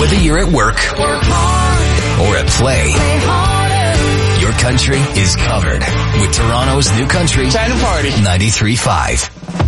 Whether you're at work or at play, your country is covered with Toronto's new country. Time to party. 93.5.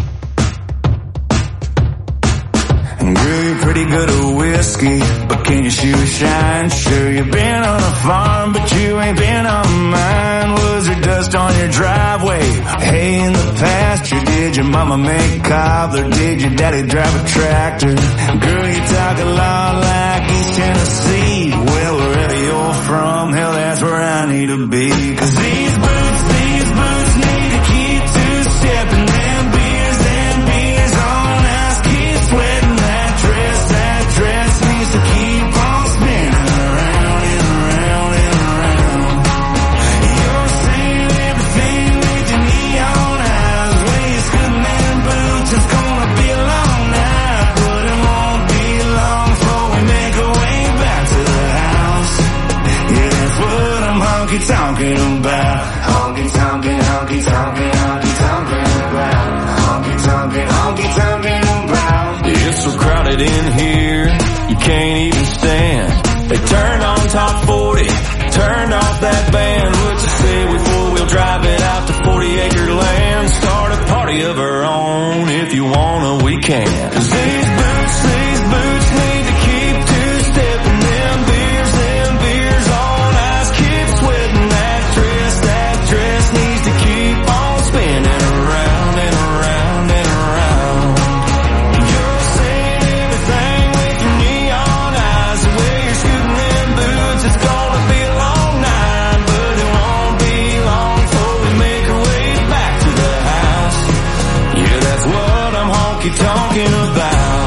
Girl, you're pretty good at whiskey, but can your shoes shine? Sure, you've been on a farm, but you ain't been on mine. Was there dust on your driveway? Hay in the pasture? Did your mama make cobbler? Did your daddy drive a tractor? Girl, you talk a lot like East Tennessee. Well, wherever you're from, hell, that's where I need to be. 'Cause these boots need to keep two-step, and them beers on ice keep sweating. That dress needs to keep on spinning around and around and around. You're saying everything with your neon eyes. Way you're scooting them boots, it's gonna be a long night, but it won't be long before we make our way back to the house. Yeah, that's what I'm honky-tonking about. Honky-tonking, honky-tonking, honky-tonking about. Honky-tonking, honky-tonking about. It's so crowded in here, you can't even stand. They turned on top 40, turned off that band. What you say we four-wheel drive it out to 40-acre land? Start a party of our own, if you wanna, we can. 'Cause these boots need to keep two-step, and them beers on ice keep sweating. That dress needs to keep on spinning around and around and around. You're saying everything with your neon eyes. The way you're scooting them boots, it's gonna be a long night, but it won't be long before we make our way back to the house. Yeah, that's what I'm honky-tonking about.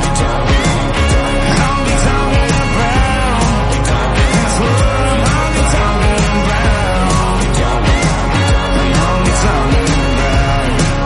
Honky-tonking about. That's what I'm honky-tonking about. Honky-tonking about.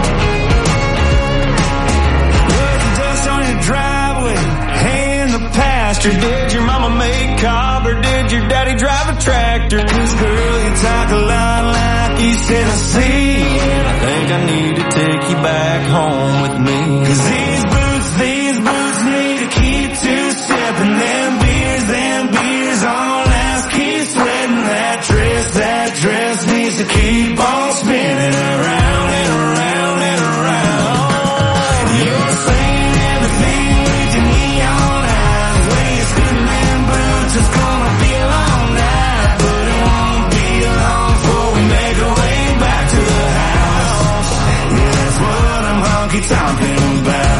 Was the dust on your driveway? Hay in the pasture? Did your mama make cob, or did your daddy drive a tractor? 'Cause girl, you talk a lot like East Tennessee, and I think I need to take you back home with me. 'Cause these boots need to keep two-step, and them beers on ice keep sweating. That dress needs to keep on spinning around and around and around. You're saying everything with your neon eyes. Way you're scooting them boots, it's gonna be a long night, but it won't be long before we make our way back to the house. Yeah, that's what I'm honky-tonking about.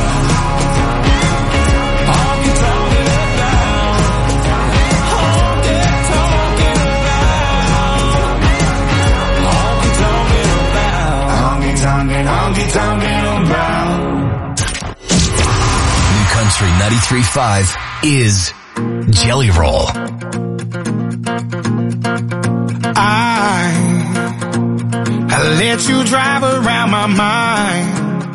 Honky-tonking about. Honky-tonking about. Honky-tonking about. Honky-tonking about. New country 93.5 is Jelly Roll. I let you drive around my mind.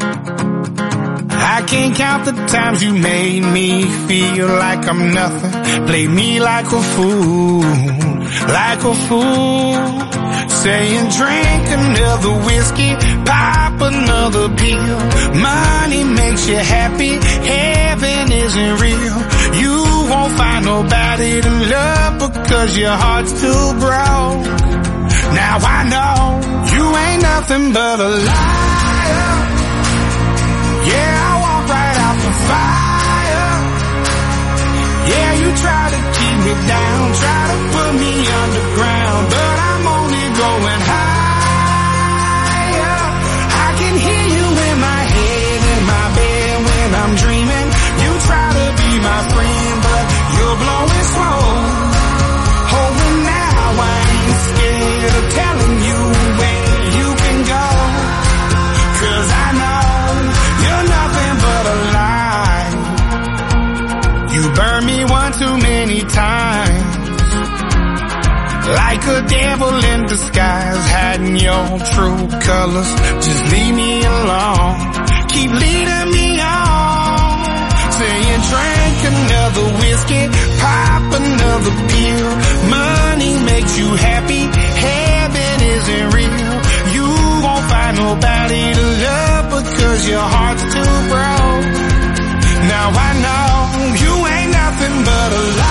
I can't count the times you made me feel like I'm nothing. Play me like a fool, like a fool. Saying drink another whiskey, pop another pill. Money makes you happy, heaven isn't real. You won't find nobody to love because your heart's too broke. Now I know you ain't nothing but a liar. Yeah, I walk right out the fire. Yeah, you try to keep me down, try to put me underground, but I'm only going higher. I can hear you in my head, in my bed when I'm dreaming. You try to be my friend, but you're blowing smoke. Oh, and now I ain't scared of telling you where you can go. 'Cause I know you're nothing but a lie. You burned me one too many times, like a devil in disguise, hiding your true colors. Just leave me alone, keep leading me on. Saying drink another whiskey, pop another pill. Money makes you happy, heaven isn't real. You won't find nobody to love because your heart's too broke. Now I know you ain't nothing but a lie.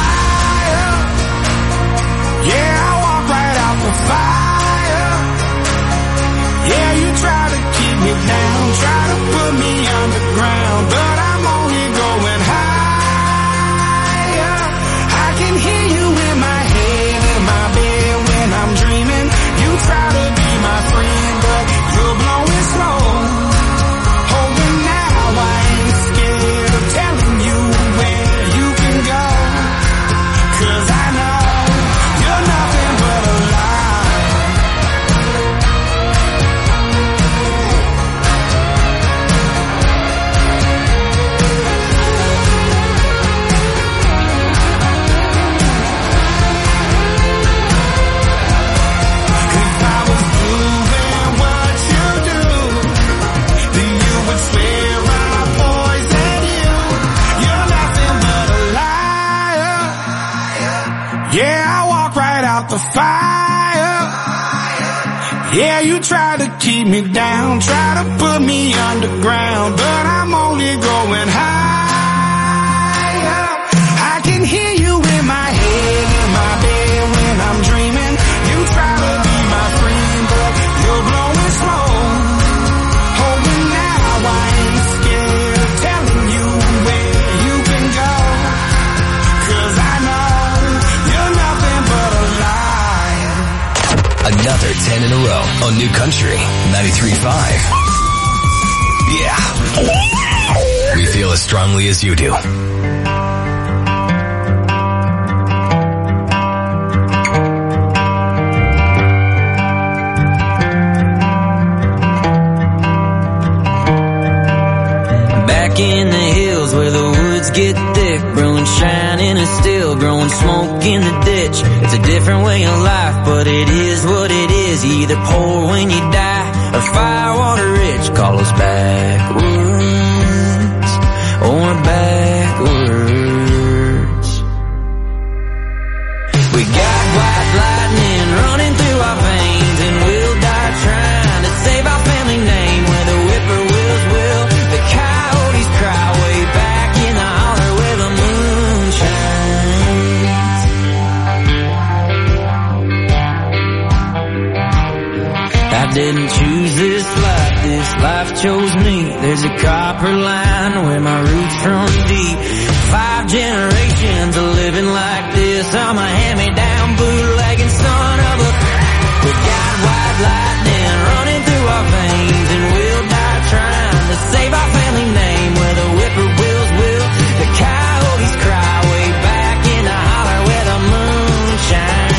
out the fire. Yeah, you try to keep me down, try to put me underground, but I'm only going higher. I can hear you in my head, in my bed when I'm dreaming. You try to be my friend, but you're blowing smoke. Oh, but now I ain't scared of telling you where you can go, 'cause I know you're nothing but a lie. Another 10 in a row on New Country 93.5. Yeah. We feel as strongly as you do. Back in the hills where the woods get thick, growing shine in a still, growing smoke in the ditch. It's a different way of life, but it is what it is. You either poor when you die or firewater rich. Call us backwards or backwards. We got white lightning running through our veins, and we'll die trying to save our family name. Where the whippoorwills will, the coyotes cry way back in the holler where the moon shines. I didn't choose this life chose me. There's a copper line where my roots run deep. 5 generations of living like this. I'm a hand-me-down bootlegging son of a... We got white lightning running through our veins, and we'll die trying to save our family name. Where the whippoorwills will, the coyotes cry way back in the holler where the moon shines.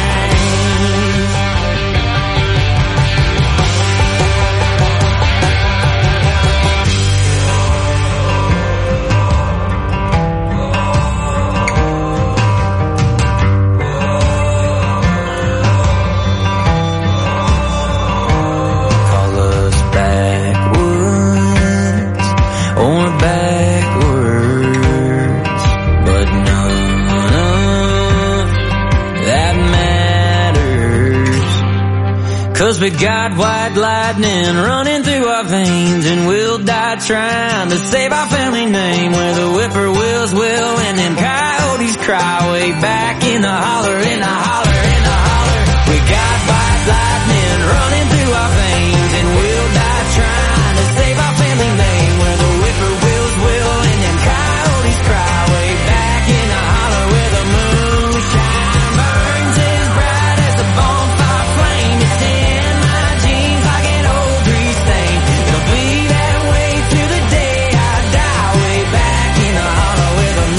Cause we got white lightning running through our veins, and we'll die trying to save our family name. Where the whippoorwills will, and them coyotes cry way back in the holler, in the holler, in the holler. We got white lightning running through our veins, and we'll die trying to save our family name. Where the whippoorwills will, and them coyotes cry way back in the holler where the moonshine burns as bright as a bonfire flame. It's in my jeans like an old grease stain. It'll be that way through the day I die, way back in the holler where the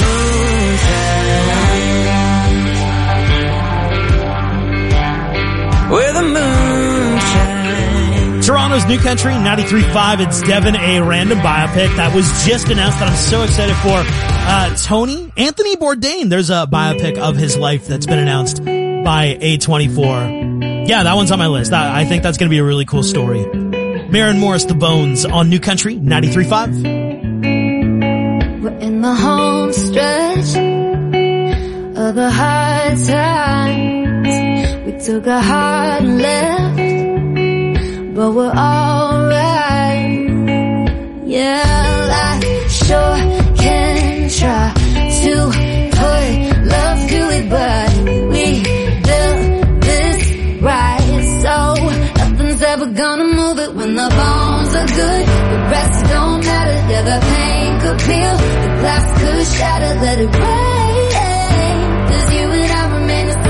moonshine. Where the moonshine. Toronto's New Country 93.5. It's Devin, a random biopic that was just announced that I'm so excited for. Anthony Bourdain. There's a biopic of his life that's been announced by A24. Yeah, that one's on my list. I think that's going to be a really cool story. Maren Morris, The Bones on New Country 93.5. We're in the home stretch of the hard times. We took a hard left, but we're alright. Yeah, life sure can try to put love to it, but we built this right, so nothing's ever gonna move it. When the bones are good, the rest don't matter. Yeah, the pain could peel, the glass could shatter. Let it rain, 'cause you and I remain the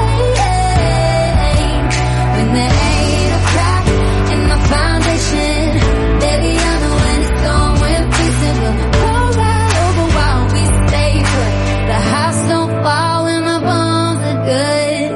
same. When there ain't a crack in the foundation, baby, I know when it's gone, we're fixing. We'll roll right over while we stay put. The house don't fall when the bones are good.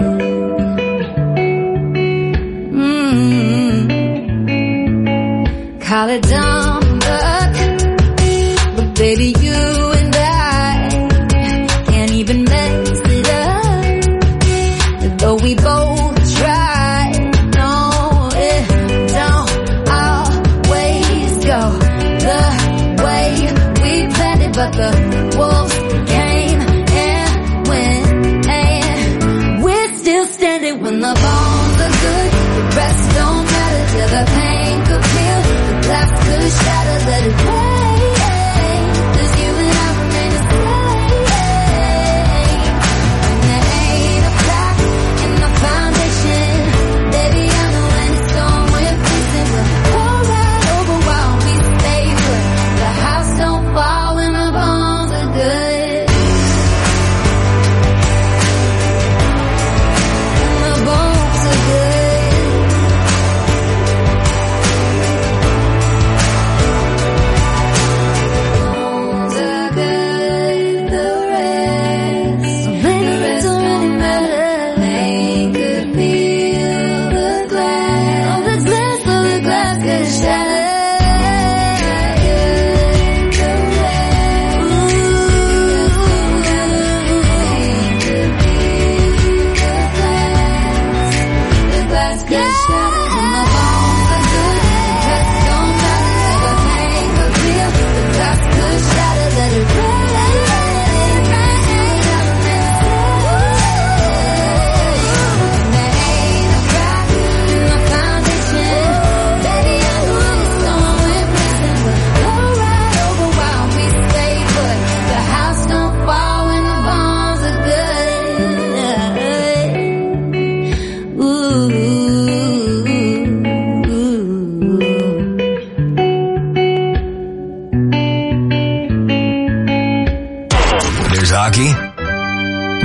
Call it dumb luck, but baby, you and I can't even mess it up. Though we both try, no, it don't always go the way we planned it. But the wolves came and went, and we're still standing.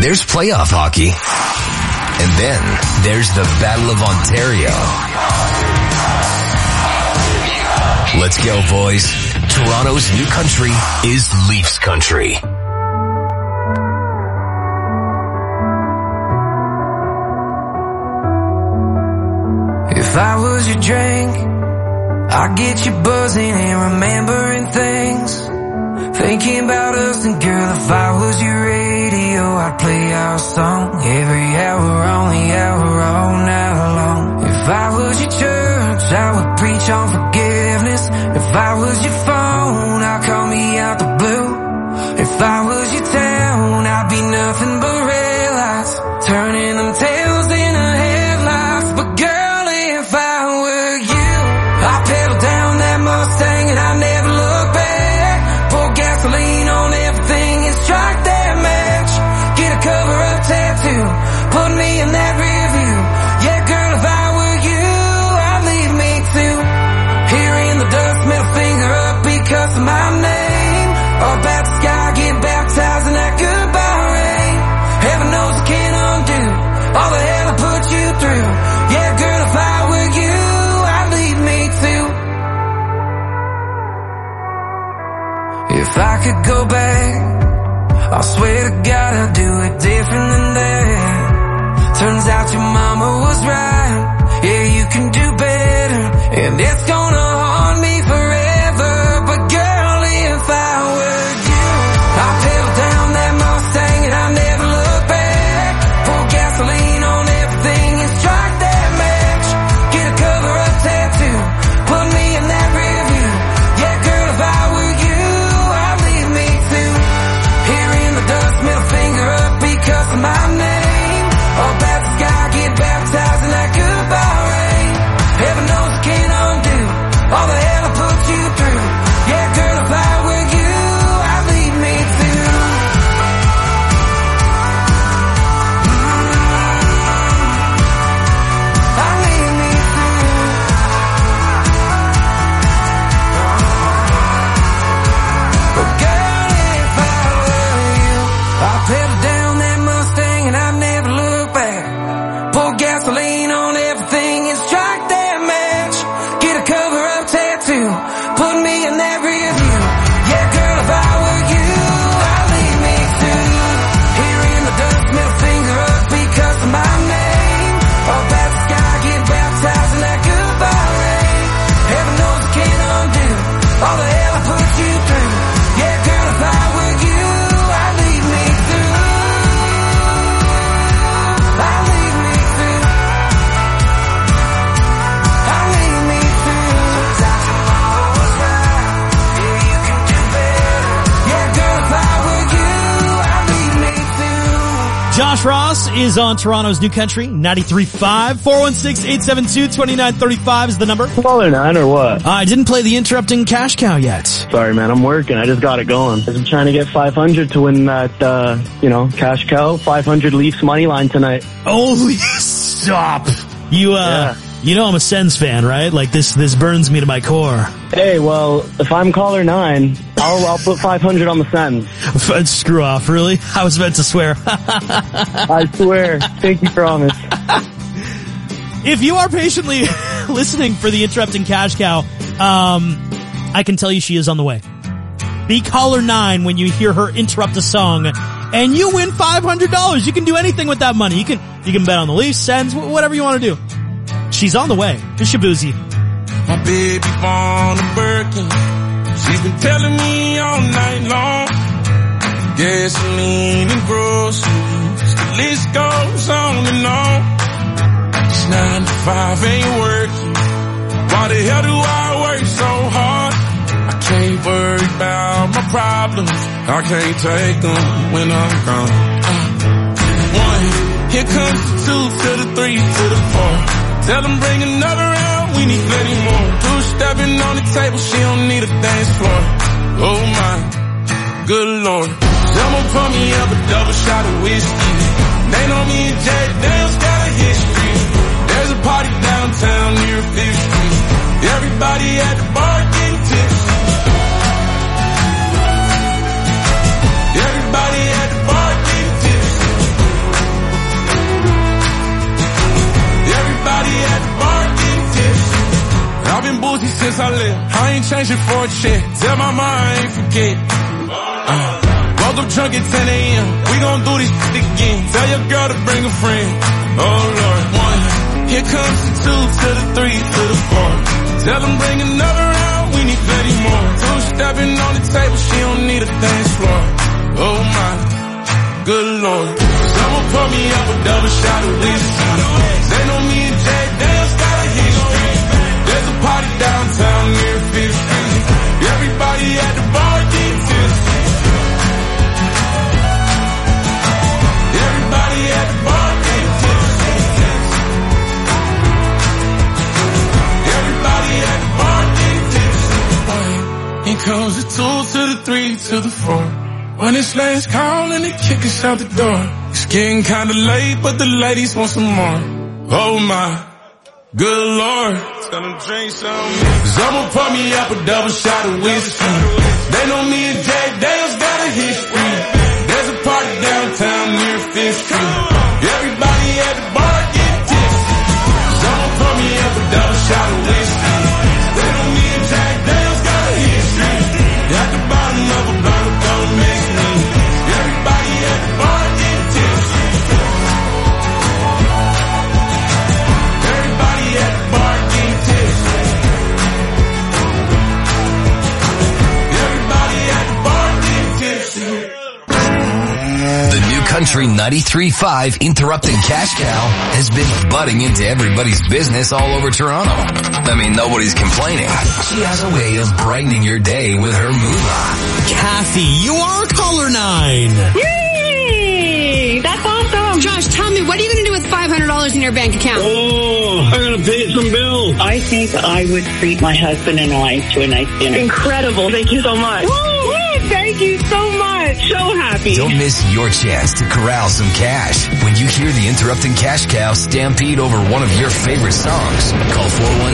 There's playoff hockey. And then there's the Battle of Ontario. Let's go, boys. Toronto's new country is Leafs country. If I was your drink, I'd get you buzzing and remembering things. Thinking about us, and girl, if I was your radio, I'd play our song every hour on the hour, all night long. If I was your church, I would preach on forgiveness. If I was your phone, I'd call me out the blue. If I was your town, I'd be nothing but red lights, turning them tails into headlights. But girl, if I were you, I'd pedal down that Mustang and I'd never look back. Pour gasoline on everything and strike that match. Get a cover-up tattoo, put me in that rear view. Yeah, girl, if I were you, I'd leave me too. Here in the dust, middle finger up because of my name. Up at the sky, get baptized in that goodbye rain. Heaven knows I can't undo all the hell I put you through. Yeah, girl, if I were you, I'd leave me too. If I could go back, I swear to God I'd do it different than that. Turns out your mama was right. Yeah, you can do better, and it's gonna haunt me forever. But girl, if I were you, I'd pedal down that Mustang and I'd never look back. Pour gasoline on everything and strike that match. Get a cover-up tattoo, put me in that rear view. Yeah, girl, if I were you, I'd leave me too. Here in the dust, middle finger up because of my name. Up at the sky, get baptized in that goodbye rain. Heaven knows I can't undo all the hell I put you through. Yeah, girl, if I were you, I'd leave me too. I'd leave me too. But girl, if I were you, I'd pedal down that Mustang and I'd never look back. Pour gasoline on everything and strike that match. Get a cover-up tattoo, put me in that rear view. Yeah, girl, if I were you, I'd leave me too. Here in the dust, middle finger up because of my name. Up at the sky, get baptized in that goodbye rain. Heaven knows I can't undo all the hell I put you through. Yeah, girl, if I were you, I'd leave me too. I'd leave me too. I'd leave me too. Sometimes your mama was right. Yeah, you can do better. Yeah, girl, if I were you, I'd leave me too. Josh Ross is on Toronto's New Country, 93.5. 416-872-2935 is the number. Caller 9 or what? I didn't play the interrupting cash cow yet. Sorry, man. I'm working. I just got it going. I'm trying to get 500 to win that, cash cow. 500 Leafs money line tonight. Holy stop. You know I'm a Sens fan, right? Like this burns me to my core. Hey, well, if I'm caller 9, I'll put 500 on the Sens. Screw off, really? I was meant to swear. I swear. Pinky promise. If you are patiently listening for the interrupting cash cow, I can tell you she is on the way. Be caller 9 when you hear her interrupt a song, and you win $500. You can do anything with that money. You can bet on the Leafs, Sens, whatever you want to do. She's on the way. It's Shabuzi. My baby born a Birkin. She's been telling me all night long. Gasoline and groceries, the list goes on and on. This 9 to 5 ain't working. Why the hell do I work so hard? I can't worry about my problems. I can't take them when I'm gone. 1, here comes the 2 to the 3 to the 4. Tell them bring another round, we need plenty more. 2-stepping on the table, she don't need a dance floor. Oh my, good lord. Someone pour me up a double shot of whiskey. They know me and Jack Daniels got a history. There's a party downtown near 5th Street. Everybody at the bar getting tipsy. Everybody at the bar getting tipsy. since I left. I ain't changing for a check. Tell my mom I ain't forget. Woke up drunk at 10 a.m. We gon' do this shit again. Tell your girl to bring a friend. Oh Lord. 1. Here comes the 2 to the 3 to the 4. Tell them bring another round. We need 30 more. 2 stepping on the table. She don't need a dance floor. Oh my. Good Lord. Someone pour me up a double shot of whiskey. They know me and Jack Daniels got a history. There's a party downtown near 5th Street. Everybody at the bar getting tipsy. Everybody at the bar getting tipsy. Everybody at the bar getting tipsy. Here comes the 2 to the 3 to the 4. When it's last call and they kick us out the door. It's getting kinda late, but the ladies want some more. Oh my, good Lord. Tell them drink some. Someone pour me up a double shot of whiskey. They know me and Jack Daniels got a history. There's a party downtown near 5th Street. Everybody at the bar get tipsy. Someone pour me up a double shot of whiskey. They know me and Jack Daniels got a history. At the bottom of a bottle, don't mix me. Everybody at the bar get tipsy. Everybody at the bar get tipsy. Everybody at the bar get tipsy. The new country 93.5 Interrupting Cash Cow has been butting into everybody's business all over Toronto. I mean, nobody's complaining. She has a way of brightening your day with her moolah. Kathy, you are caller 9. Yay! That's awesome. Josh, tell me, what are you going to do with $500 in your bank account? Oh, I'm going to pay some bills. I think I would treat my husband and I to a nice dinner. Incredible. Thank you so much. Woo! Thank you so much. So happy. Don't miss your chance to corral some cash when you hear the Interrupting Cash Cow stampede over one of your favorite songs. Call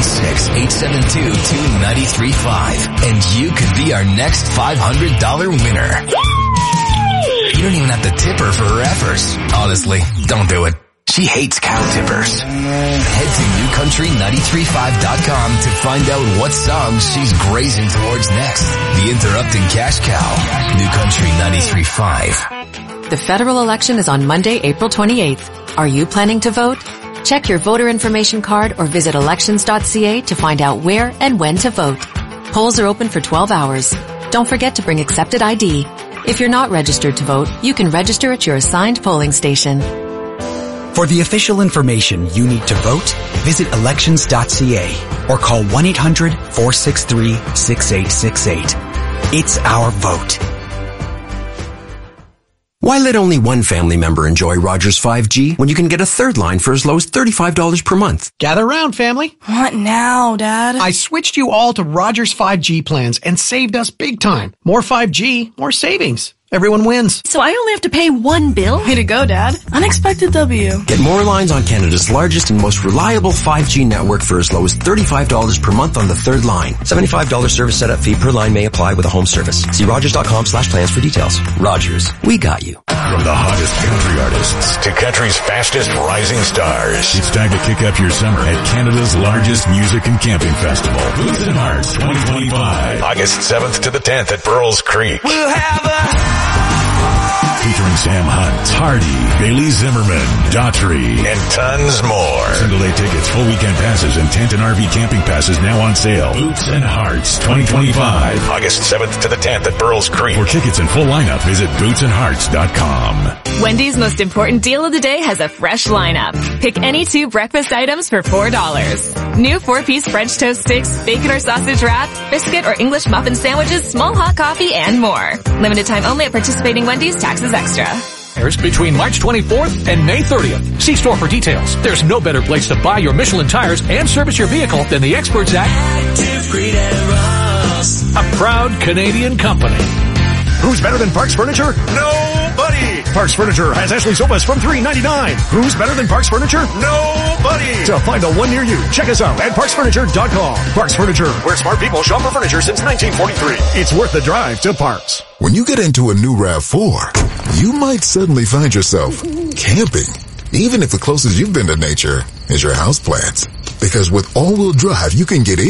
416-872-2935 and you could be our next $500 winner. You don't even have to tip her for her efforts. Honestly, don't do it. She hates cow tippers. Head to newcountry935.com to find out what songs she's grazing towards next. The Interrupting Cash Cow. New Country 93.5. The federal election is on Monday, April 28th. Are you planning to vote? Check your voter information card or visit elections.ca to find out where and when to vote. Polls are open for 12 hours. Don't forget to bring accepted ID. If you're not registered to vote, you can register at your assigned polling station. For the official information you need to vote, visit elections.ca or call 1-800-463-6868. It's our vote. Why let only one family member enjoy Rogers 5G when you can get a third line for as low as $35 per month? Gather round, family. What now, Dad? I switched you all to Rogers 5G plans and saved us big time. More 5G, more savings. Everyone wins. So I only have to pay one bill? Way to go, Dad. Unexpected W. Get more lines on Canada's largest and most reliable 5G network for as low as $35 per month on the third line. $75 service setup fee per line may apply with a home service. See Rogers.com/plans for details. Rogers, we got you. From the hottest country artists to country's fastest rising stars, it's time to kick up your summer at Canada's largest music and camping festival, Boots and Hearts 2025. August 7th to the 10th at Burles Creek. We'll have a featuring Sam Hunt, Hardy, Bailey Zimmerman, Daughtry, and tons more. Single day tickets, full weekend passes, and tent and RV camping passes now on sale. Boots and Hearts 2025. August 7th to the 10th at Burles Creek. For tickets and full lineup, visit bootsandhearts.com. Wendy's most important deal of the day has a fresh lineup. Pick any 2 breakfast items for $4. New 4-piece French toast sticks, bacon or sausage wrap, biscuit or English muffin sandwiches, small hot coffee, and more. Limited time only at participating Wendy's, taxes extra. Between March 24th and May 30th. See store for details. There's no better place to buy your Michelin tires and service your vehicle than the experts at Active Green and Ross, a proud Canadian company. Who's better than Parks Furniture? Nobody! Parks Furniture has Ashley sofas from $399. Who's better than Parks Furniture? Nobody! To find the one near you, check us out at parksfurniture.com. Parks Furniture, where smart people shop for furniture since 1943. It's worth the drive to Parks. When you get into a new RAV4, you might suddenly find yourself camping. Even if the closest you've been to nature is your houseplants. Because with all-wheel drive, you can get in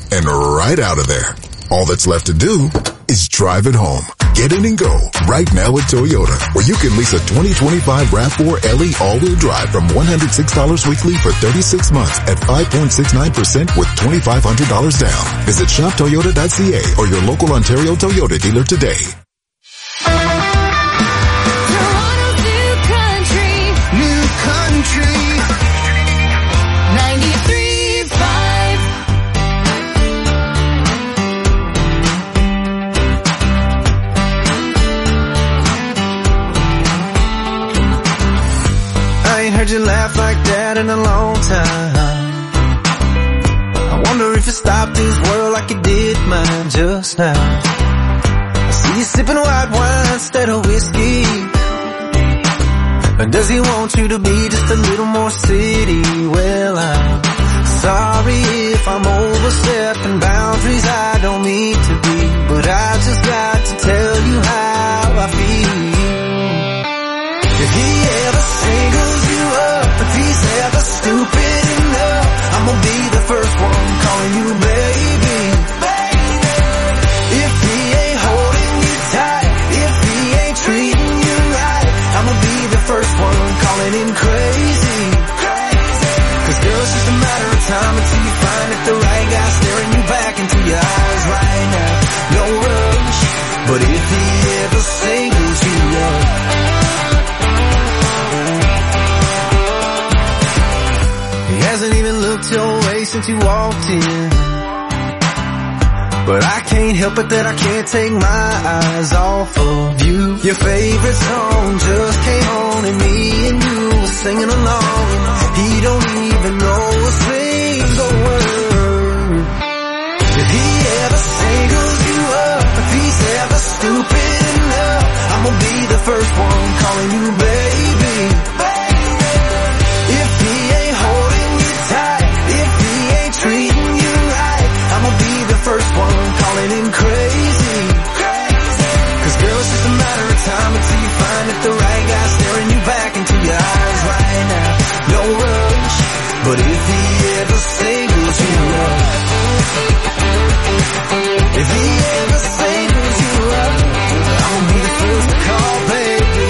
and right out of there. All that's left to do is drive it home. Get in and go right now at Toyota, where you can lease a 2025 RAV4 LE all-wheel drive from $106 weekly for 36 months at 5.69% with $2,500 down. Visit shoptoyota.ca or your local Ontario Toyota dealer today. New country 93.5. I ain't heard you laugh like that in a long time. I wonder if you stopped this world like you did mine just now. I see you sipping white wine instead of whiskey. And does he want you to be just a little more city? Well, I'm sorry if I'm overstepping boundaries I don't mean to be, but I just got to tell you how I feel. If he ever singles you up, if he's ever stupid enough, I'm gonna be the first one calling you baby. If he ain't holding you tight, if he ain't treating you right, I'm gonna be the first one calling him crazy. Cause girl, it's just a matter of time until you find that the right guy staring you back into your eyes right now. No rush, but if he ever singles you up, he hasn't even looked your way since you walked in. But I can't help it that I can't take my eyes off of you. Your favorite song just came on and me and you were singing along. He don't even know a single word. If he ever singles you up, if he's ever stupid enough, I'm gonna be the first one calling you baby. If he ain't holding you tight, if he ain't treating you right, I'm gonna be the first one calling him crazy. Cause girl, it's just a matter of time until you find that the right guy staring you back into your eyes right now. No rush, but if he ever singles you up, if he ever singles you up, I'm gonna be the first to call baby.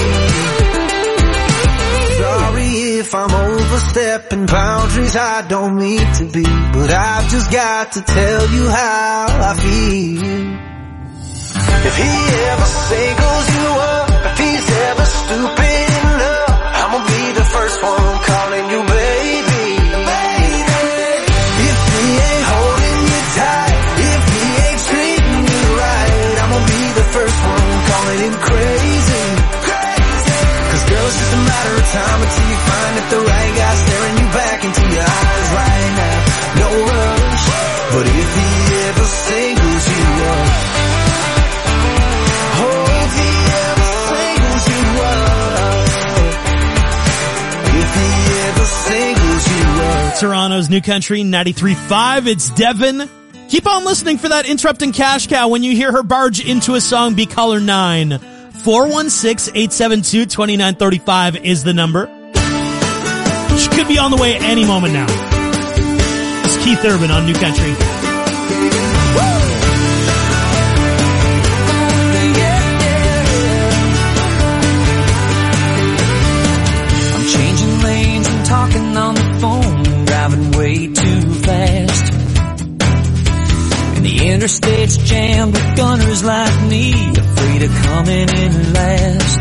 Sorry if I'm overstepping boundaries I don't mean to be, but I've just got to tell you how I feel. If he ever singles you up, if he's ever stupid enough, I'm gonna be the first one calling you baby. If he ain't holding you tight, if he ain't treating you right, I'm gonna be the first one calling him crazy. Cause girl, it's just a matter of time until you find that the right guy staring you back into your eyes right now. No rush, but if he ever singles you up, oh, if he ever singles you up, if he ever singles you up. Toronto's New Country 93.5. It's Devin. Keep on listening for that interrupting cash cow. When you hear her barge into a song, be caller 9. 416-872-2935 is the number. She could be on the way any moment now. It's Keith Urban on New Country. I'm changing lanes and talking on the phone, driving way too fast. And the interstate's jammed with gunners like me, afraid of coming in last.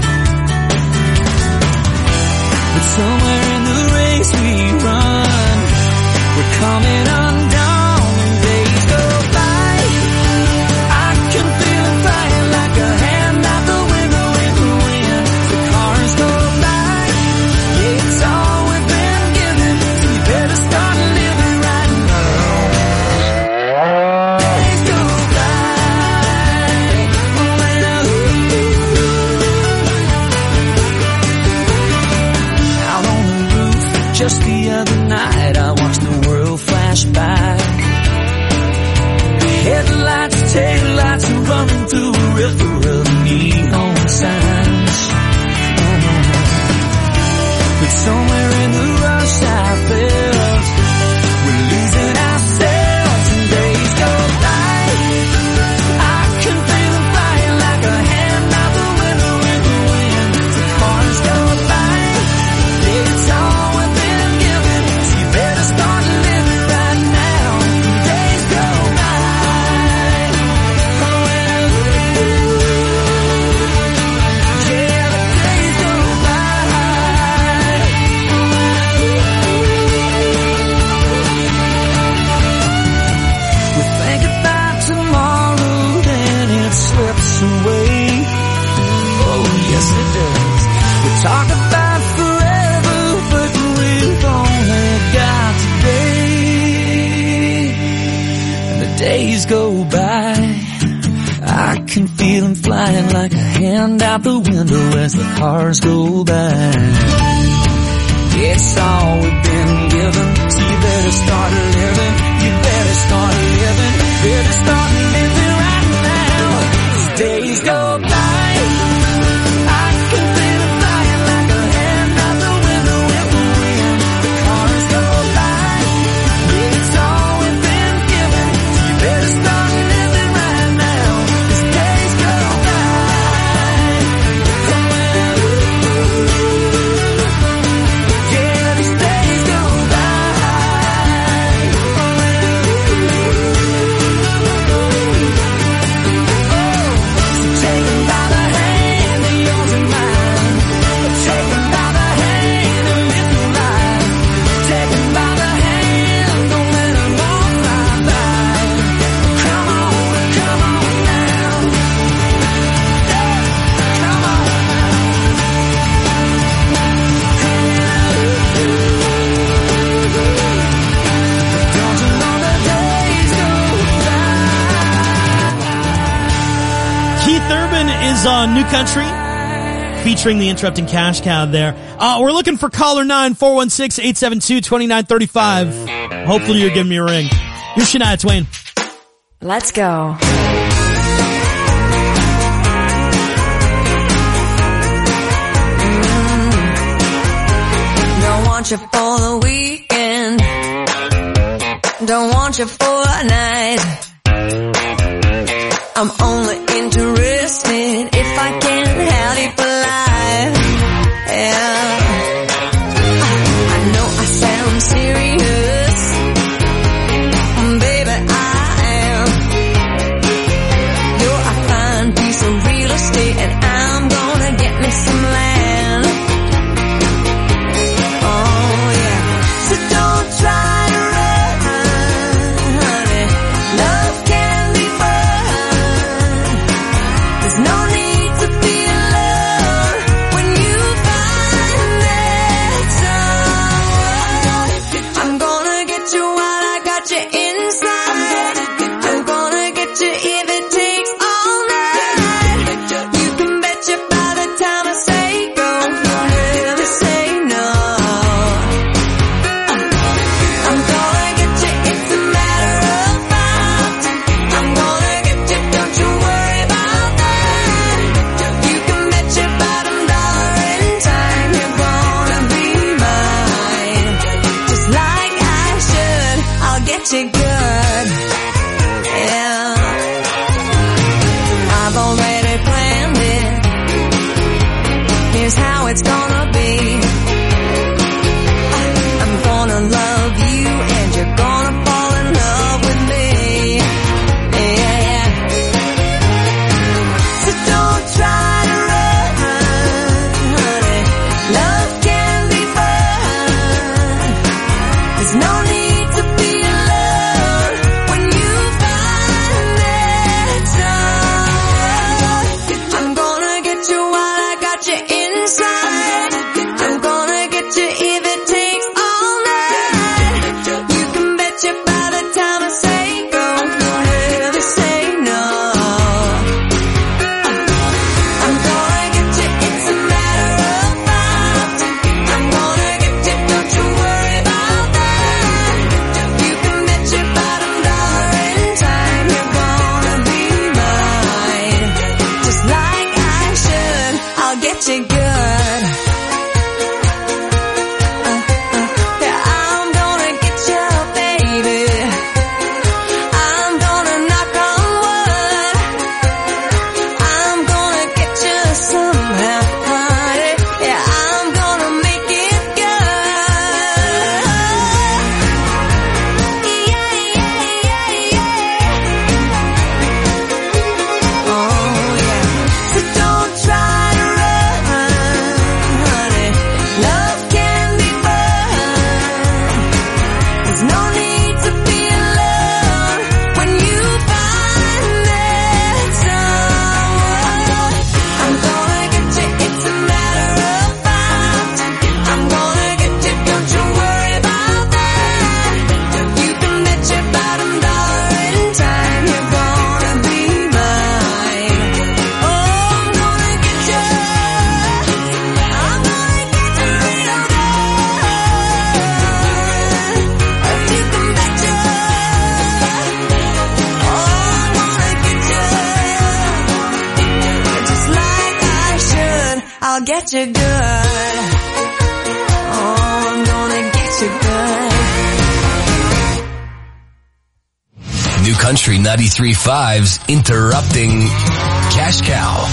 But somewhere in the race we run, we're coming undone and days go by. I can feel it flying like a hand out the window in the wind. The cars go by, yeah, it's all we've been given, so you better start living right now. Days go just the other night, I watched the world flash by. Headlights, taillights are running through a river of neon signs. But somewhere in the rush I felt we're losing ourselves and days go days go by, I can feel them flying like a hand out the window as the cars go by. It's all we've been given, so you better start living. You better start living. Better start living right now. As days go by, I can feel them flying like a hand out the window with the wind. The cars go by. It's all we've been given, so you better start living right now. As days go by. Is on New Country, featuring the Interrupting Cash Cow there. We're looking for caller 9, 416-872-2935. Hopefully you're giving me a ring. Here's Shania Twain. Let's go. Don't want you for the weekend. Don't want you for a night. I'm only interested if I can have you for life. Yeah. I know I sound serious, baby, I am. You're a fine piece of real estate, and I'm gonna get me some land. Oh yeah. So don't try to run, honey. Love can be fun. There's no need get you good. Oh, I'm gonna get you good. New Country 93.5's Interrupting Cash Cow.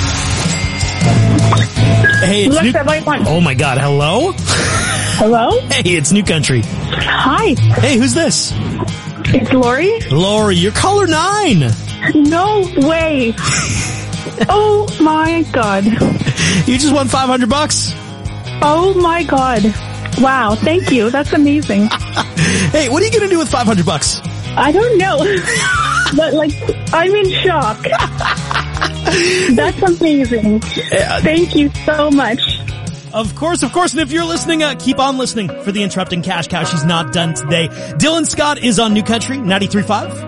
Hey, it's Oh my God, hello? Hello? Hey, it's New Country. Hi. Hey, who's this? It's Lori. Lori, you're caller 9. No way. Oh my God. You just won $500. Oh my God. Wow, thank you. That's amazing. Hey, what are you going to do with $500? I don't know. But I'm in shock. That's amazing. Thank you so much. Of course. And if you're listening, keep on listening for the Interrupting Cash Cow. She's not done today. Dylan Scott is on New Country 93.5.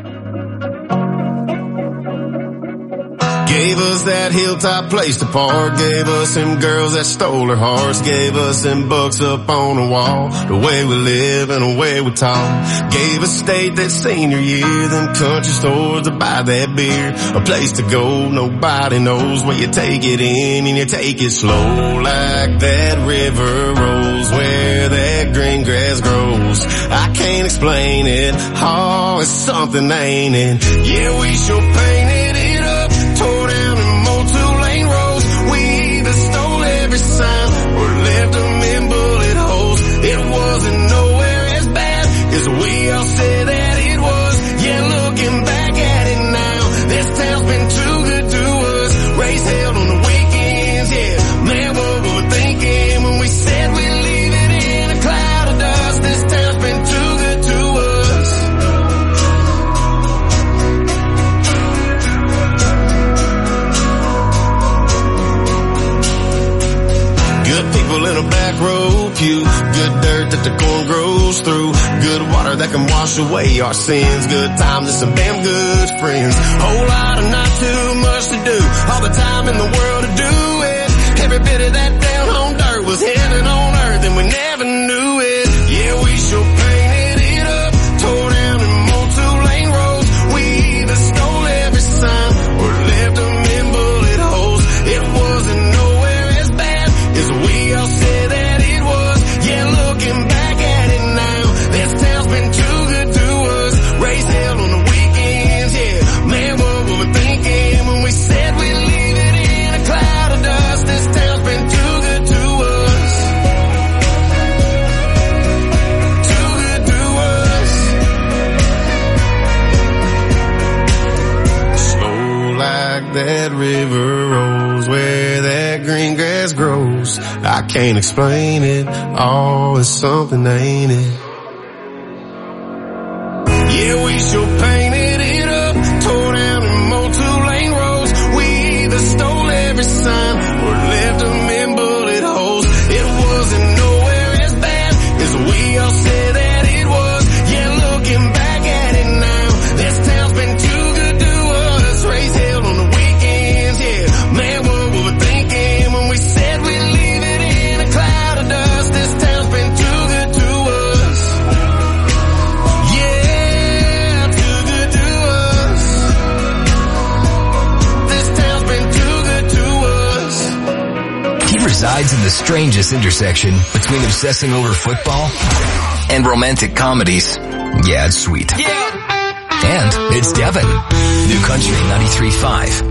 Gave us that hilltop place to park. Gave us them girls that stole her hearts. Gave us them books up on the wall. The way we live and the way we talk. Gave us state that senior year. Them country stores to buy that beer. A place to go, nobody knows where you take it in and you take it slow. Like that river rolls where that green grass grows. I can't explain it. Oh, it's something, ain't it? Yeah, we sure painted it up. Tore down and mowed 2-lane roads. We either stole every sign or left them in bullet holes. It wasn't nowhere as bad as we all said that it was. Yeah, looking back at it now, this town's been too good to us. Race held on the weekends, yeah. Man, what we were thinking when we said we'd leave it in a cloud of dust. This town's been too good to us. Good people in a back row pew. Good dirt that the corn grows through. Good water that can wash away our sins. Good times and some damn good friends. Whole lot of not too much to do. All the time in the world to do it. Every bit of that down home dirt was heaven on earth and we never knew it. Yeah, we sure painted it up. Tore down and mowed 2-lane roads. We either stole every sign or left them in bullet holes. It wasn't nowhere as bad as we all said that it was. Yeah, looking back at it now, this town's been too good to us. Race held on the weekends, yeah. Man, what we were thinking when we said we'd leave it in a cloud of dust. This town's been too good to us. Too good to us. Slow like that river rolls where that green grass grows. I can't explain it. Oh, it's something, ain't it? Yeah, we sure painted it up. Tore down and mowed 2-lane roads. We either stole every sign or left them in bullet holes. It wasn't nowhere as bad as we all said that it was. Yeah, looking back at it now, this town's been too good to us. Race held on the weekends, yeah. Man, what we were thinking when we said we'd leave it in a cloud of dust. This town's been too good to us. Yeah, too good to us. This town's been too good to us. He resides in the strangest intersection between obsessing over football and romantic comedies. Yeah, it's sweet. Yeah. And it's Devin. New Country 93.5.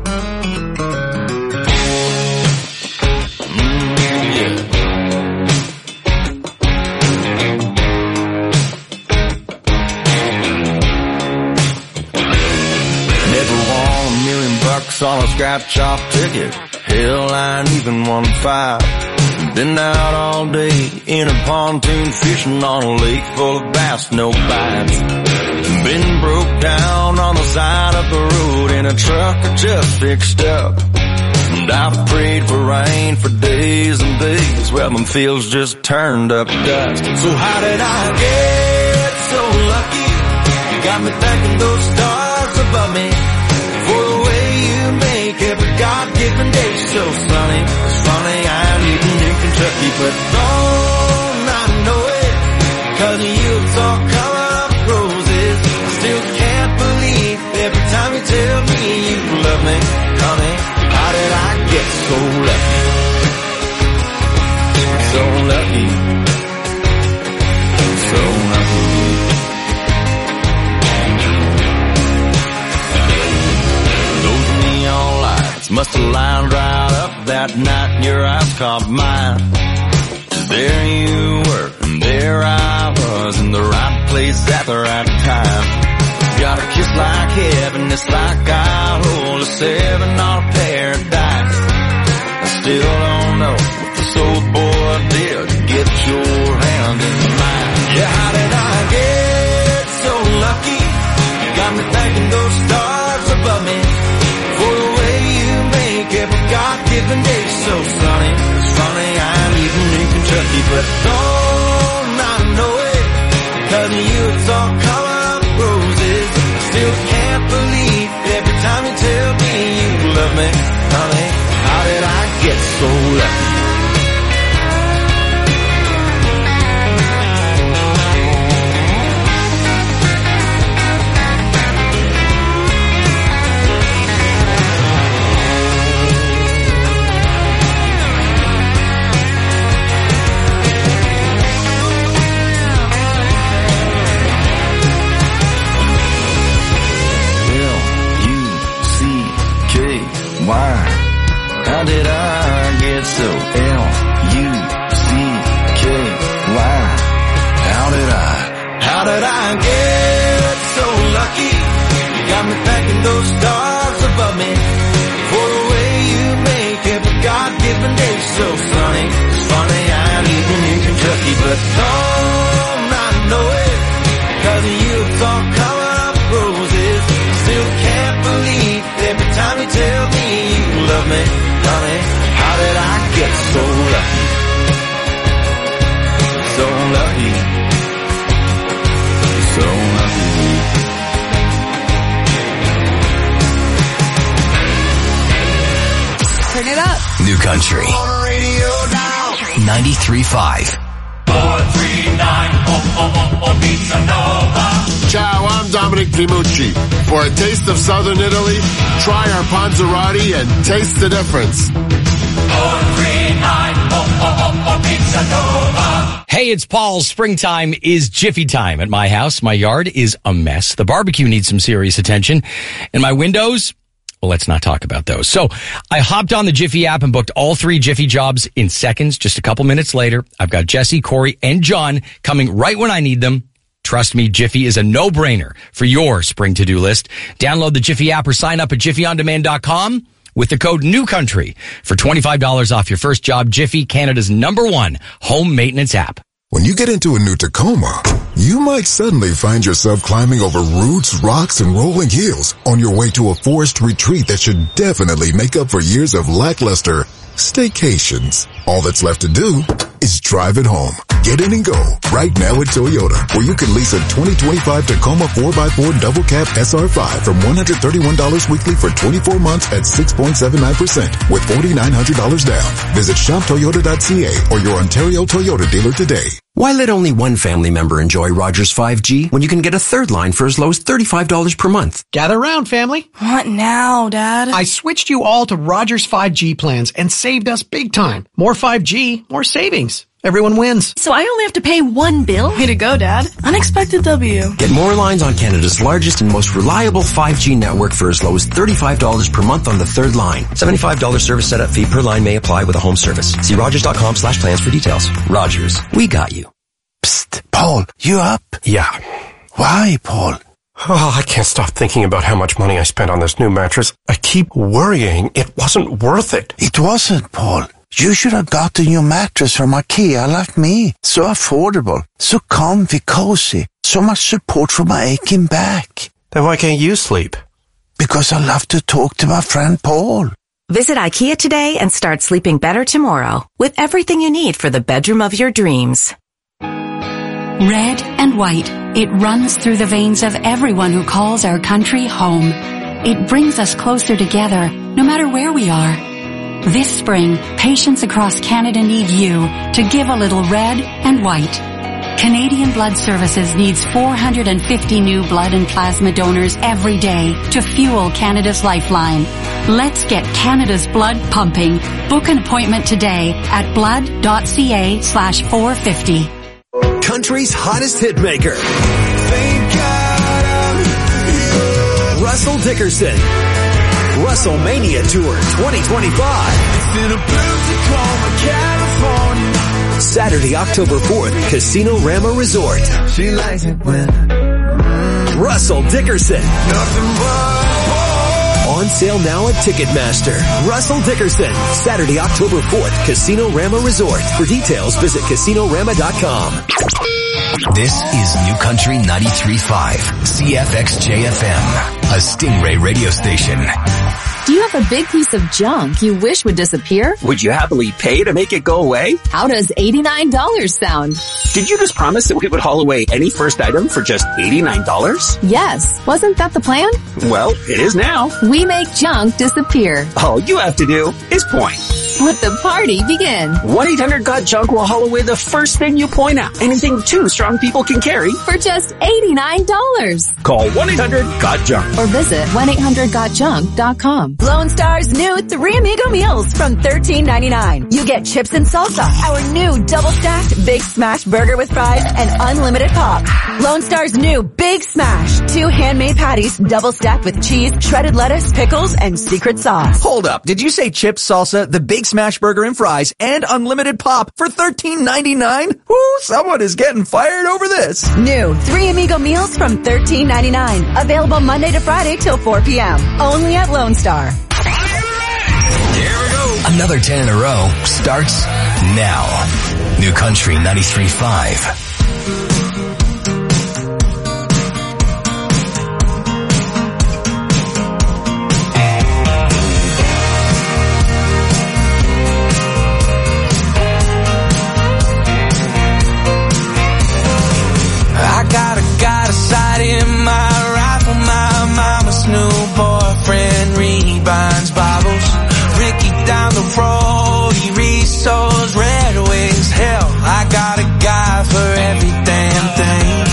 Never won $1 million on a scratch off ticket. Hell, I ain't even won 5. Been out all day in a pontoon fishing on a lake full of bass, no bites. Been broke down on the side of the road in a truck I just fixed up. And I've prayed for rain for days and days. Well, them fields just turned up dust. So how did I get so lucky? You got me thanking those stars above me for the way you make every God-given day so sunny. It's funny I'm living in Kentucky, but don't I know it? 'Cause you all color of roses. I still can't believe every time you tell me you love me, honey. How did I get so lucky? that night your eyes caught mine. There you were, and there I was, in the right place at the right time. Got a kiss like heaven, it's like I hold a 7 on a paradise. I still don't know what this old boy did to get your hand in mine. Yeah, how did I get so lucky? You got me thanking those stars above me for the way you make every God-given day so sunny. It's funny, I'm even in Kentucky, but don't I know it? Cause of you it's all color of roses. Still can't believe every time you tell me you love me, honey. How did I get so lucky? Why? How did I get so L-U-C-K-Y? How did I get so lucky? You got me thanking those stars above me for the way you make every God-given day so sunny. It's funny, I'm even in Kentucky, but don't I know it? Cause of you it's all color of roses. Still can't believe every time you tell me you love me, honey. How did I get so lucky? So lucky. So lucky. Turn it up. New Country. 93.5. 439 Pizza Nova. Ciao, I'm Dominic Primucci. For a taste of Southern Italy, try our Panzerotti and taste the difference. 439 Pizza Nova. Hey, it's Paul. Springtime is Jiffy time at my house. My yard is a mess. The barbecue needs some serious attention. And my windows, well, let's not talk about those. So I hopped on the Jiffy app and booked all 3 Jiffy jobs in seconds. Just a couple minutes later, I've got Jesse, Corey, and John coming right when I need them. Trust me, Jiffy is a no-brainer for your spring to-do list. Download the Jiffy app or sign up at jiffyondemand.com with the code NEWCOUNTRY for $25 off your first job. Jiffy, Canada's #1 home maintenance app. When you get into a new Tacoma, you might suddenly find yourself climbing over roots, rocks, and rolling hills on your way to a forest retreat that should definitely make up for years of lackluster staycations. All that's left to do is drive it home. Get in and go right now at Toyota, where you can lease a 2025 Tacoma 4x4 double cab SR5 from $131 weekly for 24 months at 6.79% with $4,900 down. Visit shoptoyota.ca or your Ontario Toyota dealer today. Why let only one family member enjoy Rogers 5G when you can get a third line for as low as $35 per month? Gather round, family. What now, Dad? I switched you all to Rogers 5G plans and saved us big time. More 5G, more savings. Everyone wins. So I only have to pay one bill? Way to go, Dad. Unexpected W. Get more lines on Canada's largest and most reliable 5G network for as low as $35 per month on the third line. $75 service setup fee per line may apply with a home service. See Rogers.com/plans for details. Rogers, we got you. Psst, Paul, you up? Yeah. Why, Paul? Oh, I can't stop thinking about how much money I spent on this new mattress. I keep worrying it wasn't worth it. It wasn't, Paul. You should have gotten your mattress from IKEA like me. So affordable, so comfy, cozy, so much support for my aching back. Then why can't you sleep? Because I love to talk to my friend Paul. Visit IKEA today and start sleeping better tomorrow with everything you need for the bedroom of your dreams. Red and white, it runs through the veins of everyone who calls our country home. It brings us closer together, no matter where we are. This spring, patients across Canada need you to give a little red and white. Canadian Blood Services needs 450 new blood and plasma donors every day to fuel Canada's lifeline. Let's get Canada's blood pumping. Book an appointment today at blood.ca/450. Country's hottest hitmaker. Russell Dickerson. WrestleMania Tour 2025. Saturday, October 4th, Casino Rama Resort. She likes it when Russell Dickerson. On sale now at Ticketmaster. Russell Dickerson. Saturday, October 4th, Casino Rama Resort. For details, visit casinorama.com. This is New Country 93.5, CFXJFM, a Stingray radio station. Do you have a big piece of junk you wish would disappear? Would you happily pay to make it go away? How does $89 sound? Did you just promise that we would haul away any first item for just $89? Yes. Wasn't that the plan? Well, it is now. We make junk disappear. All you have to do is point. Let the party begin. 1-800-GOT-JUNK will haul away the first thing you point out. Anything two strong people can carry. For just $89. Call 1-800-GOT-JUNK. Or visit 1-800-GOT-JUNK.com. Lone Star's new 3 Amigo meals from $13.99. You get chips and salsa, our new double-stacked Big Smash burger with fries, and unlimited pop. Lone Star's new Big Smash, 2 handmade patties, double-stacked with cheese, shredded lettuce, pickles, and secret sauce. Hold up. Did you say chips, salsa, the Big Smash burger and fries, and unlimited pop for $13.99? Woo, someone is getting fired over this. New 3 Amigo meals from $13.99. Available Monday to Friday till 4 p.m. Only at Lone Star. Here we go. Another 10 in a row starts now. New Country 93.5. Got a sight in my rifle, my mama's new boyfriend rebinds Bibles. Ricky down the road, he restores Red Wings. Hell, I got a guy for every damn thing.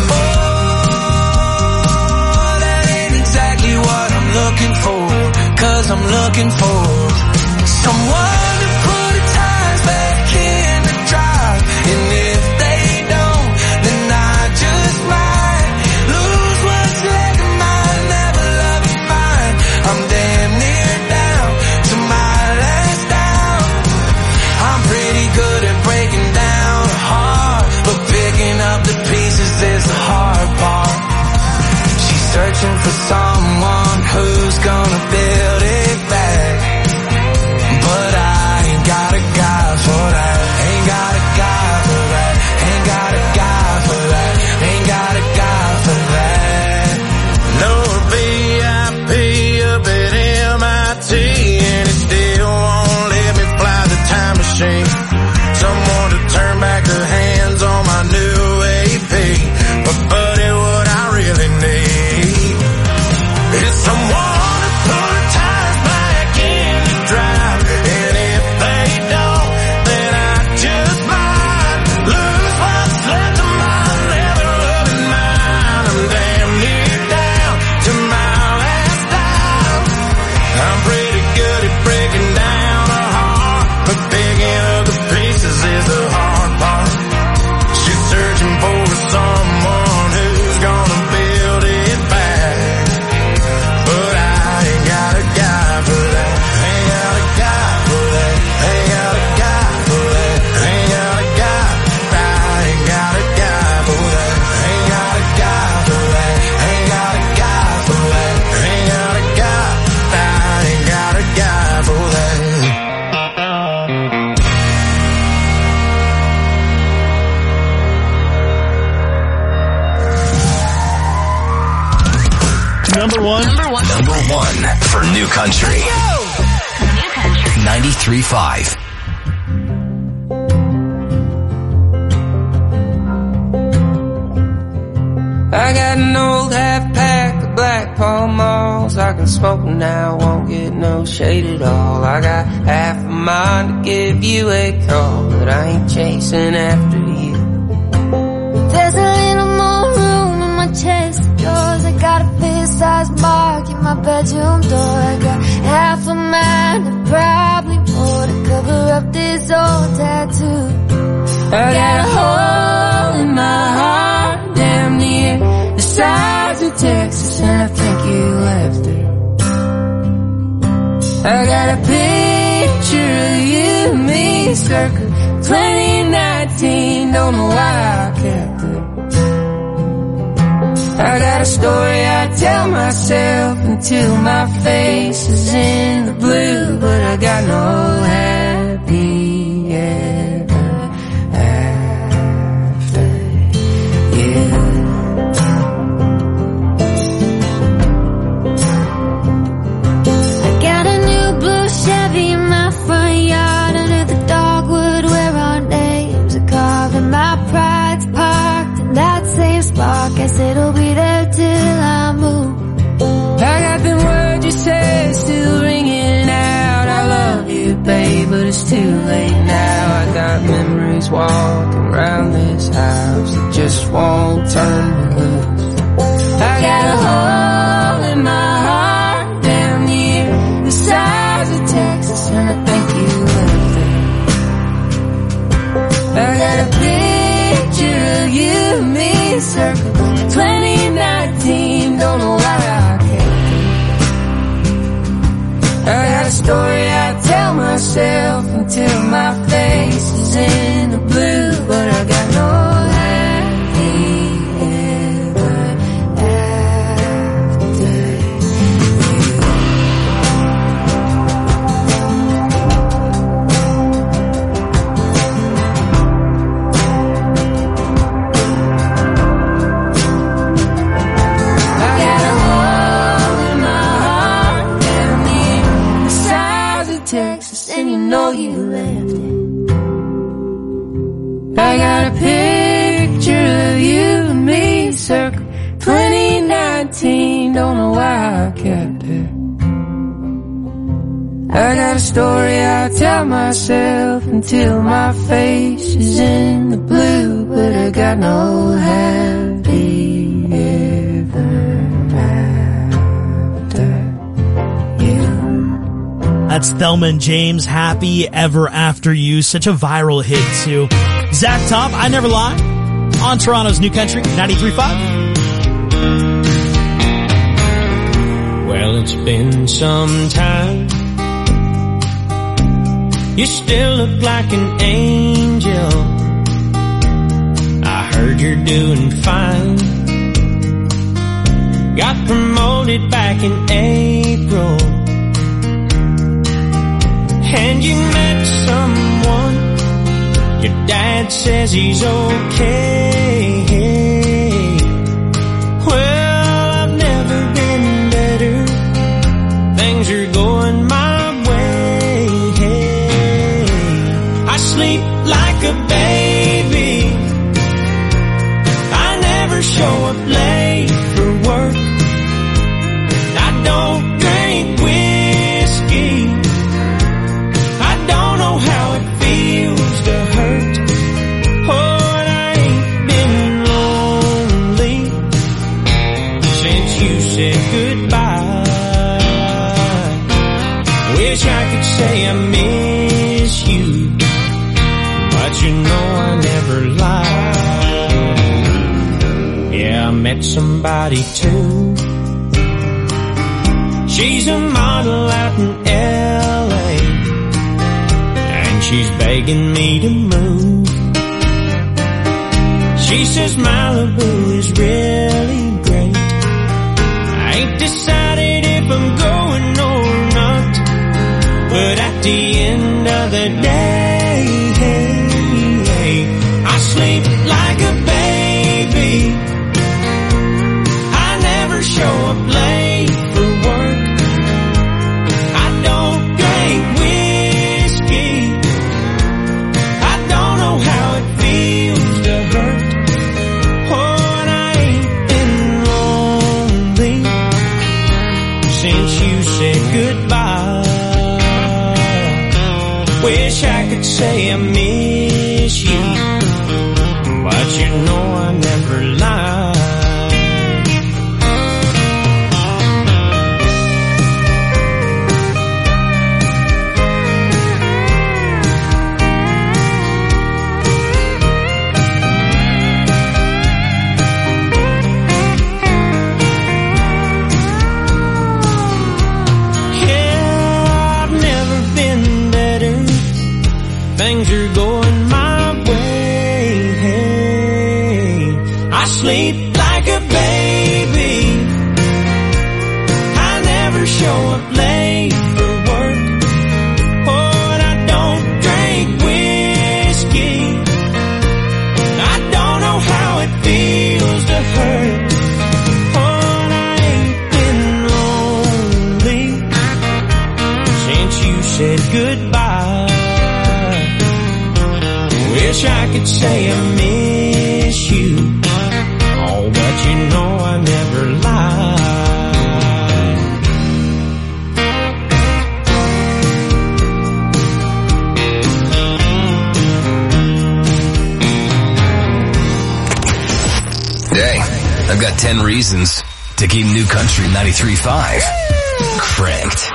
Oh, that ain't exactly what I'm looking for, 'cause I'm looking for someone to put the tires back in the drive. And if they don't, then I just might lose what's left of mine, never love of mine. I'm damn near down to my last down. I'm pretty good at breaking down a heart, but picking up the pieces is the hard part. She's searching for someone who's gonna build it back, but I ain't got a guy for that. Ain't got a guy for that. Ain't got a guy for that. Ain't got a guy for that. No VIP up at MIT, and it still won't let me fly the time machine. Someone to turn back the hands on my new AP. But buddy, what I really need is someone to put the tires back in the drive. And if they don't, then I just might lose what's left of my never loving mine. I'm damn near down to my last dime. I'm pretty good at breaking down a heart, but picking up the pieces is the hard part. She's searching for someone who's gonna build it back, but I ain't got a guy for that. Ain't got a guy for that. Ain't got a guy for that. Ain't got a guy. I ain't got a guy for that. Ain't got a guy for that. Ain't got a guy for that. Ain't got a guy. I ain't got a guy for that. Number one for New Country. New Country 93.5. I got an old half pack of Black Pall Malls. I can smoke them now, won't get no shade at all. I got half a mind to give you a call, but I ain't chasing after you. There's a little more room in my chest of drawers. I got a fist-sized mark in my bedroom door. I got half a mind and probably more to cover up this old tattoo. I got a hole in my heart, damn near the size of Texas, and I think you left her. I got a picture of you and me circa 2019, don't know why I kept it. I got a story I tell myself until my face is in the blue, but I got no happy ever after you. I got a new blue Chevy in my front yard under the dogwood where our names are carved and my pride's parked in that same spot. Guess it'll be there till I move. I got them words you said still ringing out. I love you, babe, but it's too late now. I got memories walking around this house that just won't turn me loose. I got a hole in my heart down near the size of Texas, and I think you left it. I got a picture of you and me circa 2019, don't know why I kept it. I got a story I tell myself until my face is in the blue, but I got no happy ever after Texas, and you know you left it. I got a picture of you and me circa 2019, don't know why I kept it. I got a story I tell myself until my face is in the blue, but I got no happy ever after you. That's Thelma and James, Happy Ever After You. Such a viral hit, too. Zach Top, I Never Lie, on Toronto's New Country, 93.5. Well, it's been some time. You still look like an angel. I heard you're doing fine. Got promoted back in April. And you met someone, your dad says he's okay. Well, I've never been better, things are going my way. I sleep like a baby, I never show up late for work. I don't drink whiskey, how it feels to hurt. Oh, and I ain't been lonely since you said goodbye. Wish I could say I miss you, but you know I never lie. Yeah, I met somebody too. She's a model out in LA, she's begging me to move. She says Malibu is really great. I ain't decided if I'm going or not, but at the end of the day, I sleep like a baby, I never show up late for work. I don't drink whiskey, how it feels to hurt. Oh, and I ain't been lonely since you sleep like a baby. I never show up late for work. Oh, and I don't drink whiskey. I don't know how it feels to hurt. Oh, and I ain't been lonely since you said goodbye. Wish I could say I miss you. Oh, but you know I never lied. Hey, I've got 10 reasons to keep New Country 93.5 cranked.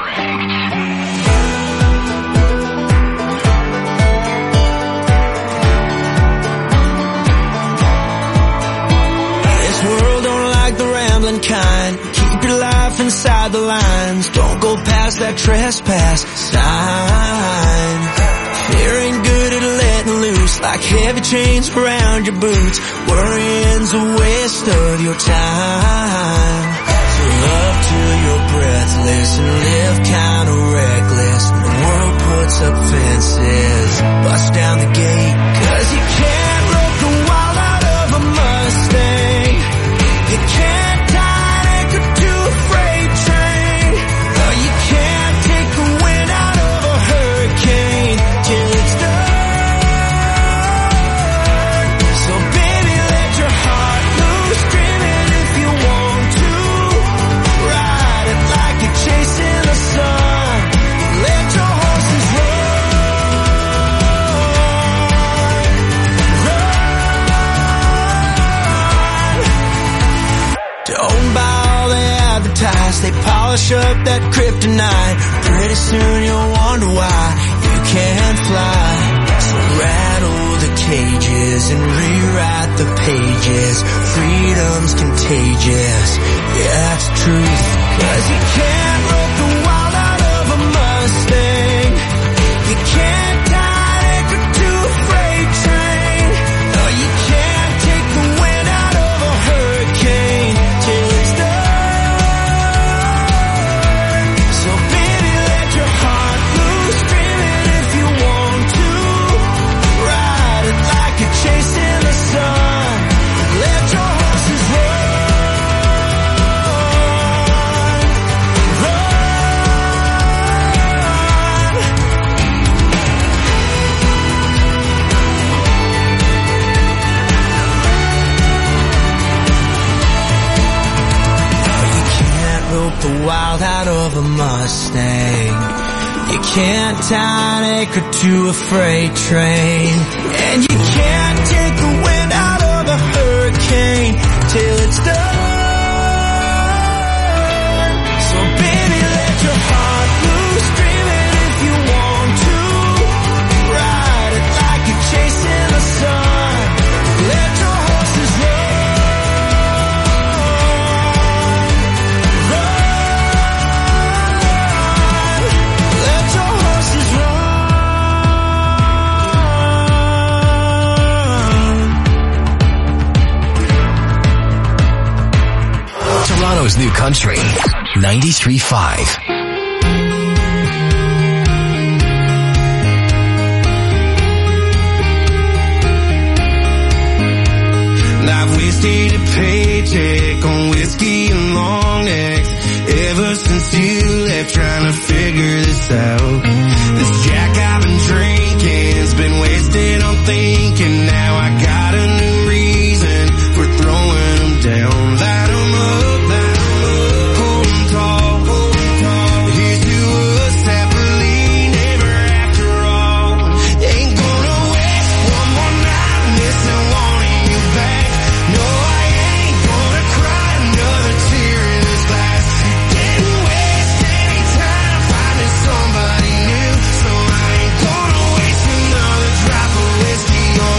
Kind. Keep your life inside the lines. Don't go past that trespass sign. Fearing good at letting loose like heavy chains around your boots. Worrying's a waste of your time. So love till you're breathless and live kind of reckless. When the world puts up fences, bust down the gate. 'Cause you can't rope the wild out of a Mustang. You can't they polish up that kryptonite. Pretty soon you'll wonder why you can't fly. So rattle the cages and rewrite the pages. Freedom's contagious, yeah, it's truth. 'Cause you can't rope the wild out of a Mustang. You can't tie anchor to a freight train. No, you can't take the wind out of a hurricane till it's done. Chasing the sun, let your horses You can't rope the wild out of a Mustang. You can't tie an anchor to a freight train. And you can't take the wind out of a hurricane till it's done. So baby, let your heart loose, dream it if you want to. Ride it like you're chasing the sun. Let your horses Toronto's New Country 93.5. I've wasted a paycheck on whiskey and long necks ever since you left, trying to figure this out. This Jack I've been drinking's been wasted on thinking. Now I got a new reason for throwing them down. Light them up, hold them tall. Here's to us happily never after all. Ain't gonna waste one more night missing wanting you back. No, I ain't gonna cry another tear in this glass. Didn't waste any time finding somebody new, so I ain't gonna waste another drop of whiskey on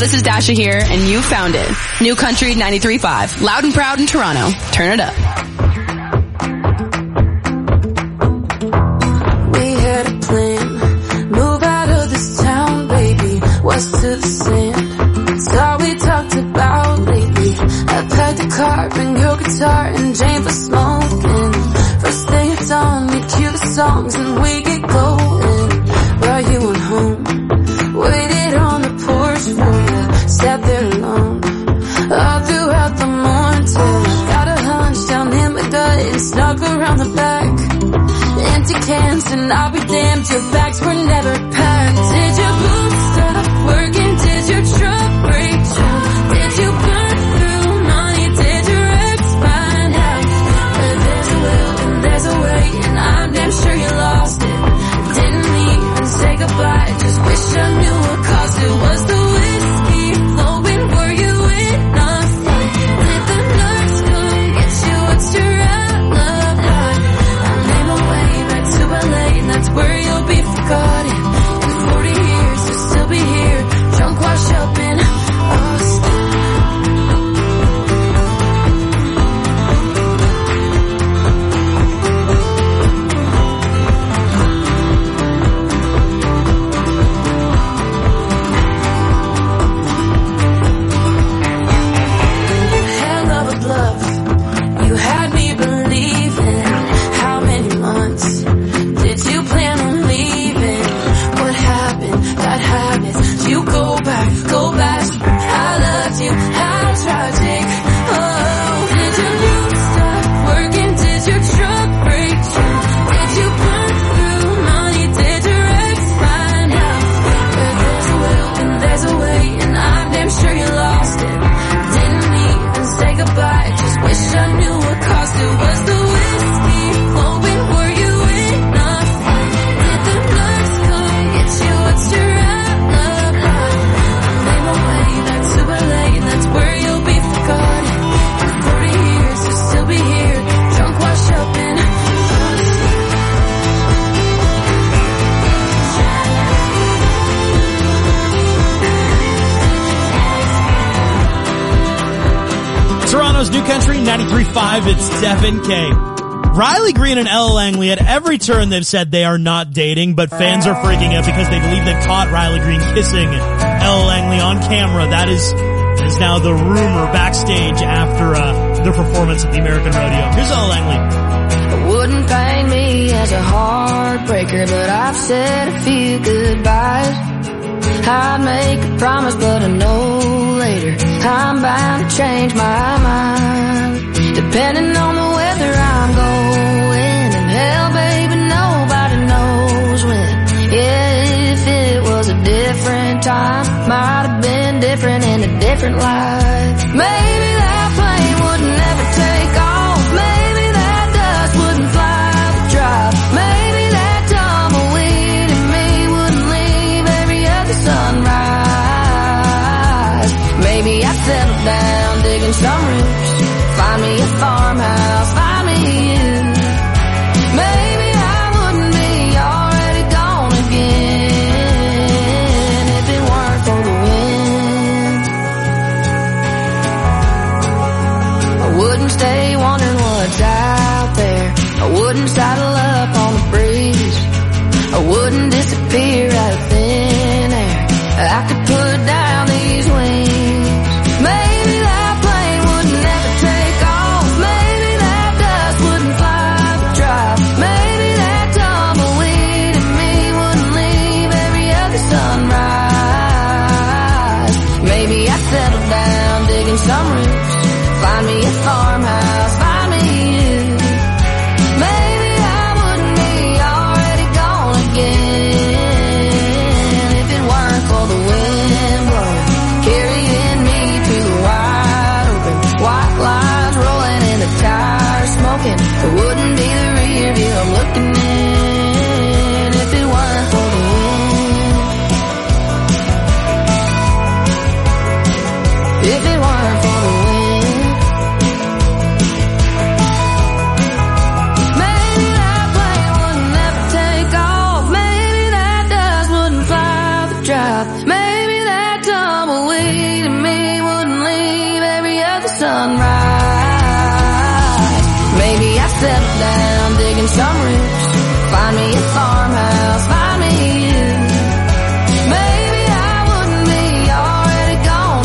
this is Dasha here, and you found it. New Country 93.5. Loud and proud in Toronto. Turn it up. We had a plan. Move out of this town, baby. West to the sand. It's all we talked about lately. I packed the car, bring your guitar, and Jane for smoking. First thing it's on, we cue the songs, and we get going. While you went home, waited on the porch for you, sat there alone, all throughout the morning till I got a hunch down in my gut and snuck around the back. Empty cans and I'll be damned, your bags were never packed. Did your boots stop working? Did your truck break down? Did you burn through money? Did your ex find out? There's a will and there's a way, and I'm damn sure you lost it. Didn't even say goodbye, just wish I knew what caused it. Was the whiskey flowing? Were you in a fight? Did the nurse come get you? What's your alibi? I made my way back to LA, and that's where you'll be forgotten. In 40 years, you'll still be here, drunk, washed up in Austin. Hell of a bluff, you had me believing. How many months did you plan on leaving? What happened? Got habits. You go back. I loved you. How tragic. Oh, did your boots stop working? Did your truck break down? Did you burn through money? Did your ex find out? Where there's a will and there's a way, and I'm damn sure you lost it. Didn't even say goodbye, just wish I knew what caused it. Was the whiskey flowing? Were you in a fight? Did the nurse come get you? What's your alibi? I made my way back to LA, and that's where you'll be forgotten. In 40 years, you'll still be here, drunk, washed up in Toronto's New Country 93.5, it's Devin K. Riley Green and Ella Langley, at every turn they've said they are not dating, but fans are freaking out because they believe they've caught Riley Green kissing Ella Langley on camera. That is now the rumor backstage after their performance at the American Rodeo. Here's Ella Langley. It wouldn't pain me as a heartbreaker, but I've said a few goodbyes. I'd make a promise, but I know later I'm bound to change my mind. Depending on the weather I'm going, and hell, baby, nobody knows when. Yeah, if it was a different time, might have been different in a different life. Maybe that plane would never take off. Maybe that dust wouldn't fly the drive. Maybe that tumbleweed in me wouldn't leave every other sunrise. Maybe I'd settle down, digging some roots, find me a farmhouse, find me you. Maybe I wouldn't be already gone again if it weren't for the wind. I wouldn't stay wondering what's out there. I wouldn't saddle up on the breeze. I wouldn't disappear out of thin air. I could put down these wings. Maybe that plane would never take off. Maybe that dust wouldn't fly the drive. Maybe that tumbleweed in me wouldn't leave every other sunrise. Maybe I'd settle down, digging some roots, find me a farmhouse, find me you. Maybe I wouldn't be already gone again if it weren't for the wind blowing, carrying me through the wide open, white lines rolling in the tires smoking. It wouldn't be the rear view I'm looking in if it weren't for the wind. If it weren't for the wind. Maybe that plane would never take off. Maybe that dust wouldn't fly the drive. Maybe that tumbleweed some roots, find me a farmhouse, find me you. Maybe I wouldn't be already gone